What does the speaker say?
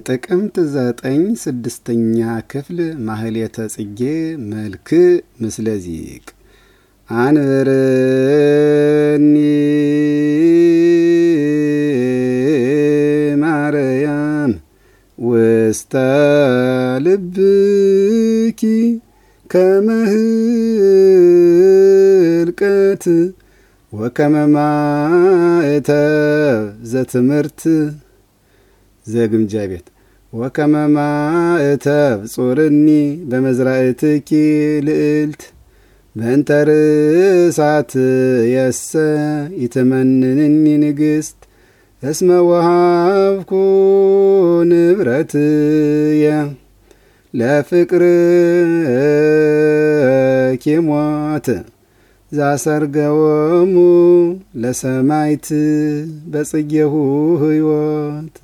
የጥቅምት 9 6ኛ ክፍል ማህሌተ ጽጌ መልክ ምስለ ዚቅ አንበረኒ ማርያም ውስተ ልብኪ ከመህልቀት ወከመማእተብ ዘትምህርት ዘግምጃ ቤት ወከመማእተብ ጾርኒ በመዝራእትኪ ልዕልት በእንተ ርእሳት የሰ ይትመንንኒ ንግሥት እስመ ወሃብኩ ንብረትየ ለፍቅርኪ ሞት ዛሰርገወሙ ለሰማይት በጽጌሁ ሕይወት